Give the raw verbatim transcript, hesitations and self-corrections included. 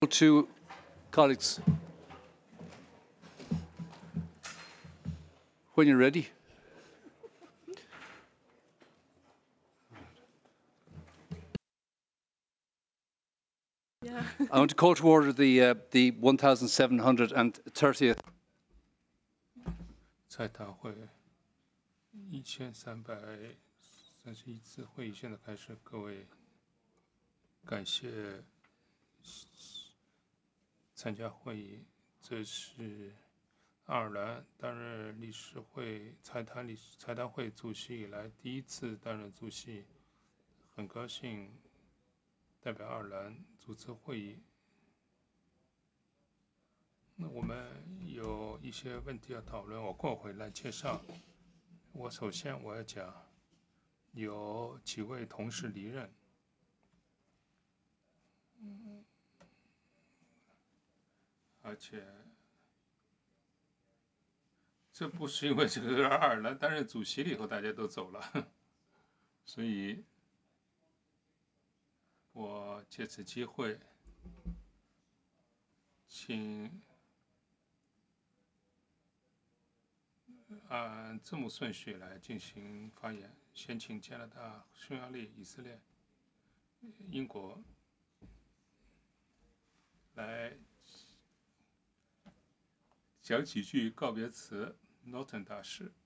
To colleagues, when you're ready. Yeah. I want to call to order the uh, the one thousand seven hundred thirtieth 在大会一千三百三十一次会议现在开始，各位，感谢参加会议。这是爱尔兰担任理事会财坛理财坛会主席以来第一次担任主席，很高兴代表爱尔兰主持会议。那我们有一些问题要讨论，我过会来介绍。我首先我要讲，有几位同事离任，而且这不是因为这个爱尔兰担任主席了以后大家都走了，所以我借此机会请按字母顺序来进行发言，先请加拿大、匈牙利、以色列、英国来讲几句告别词。Norton 大使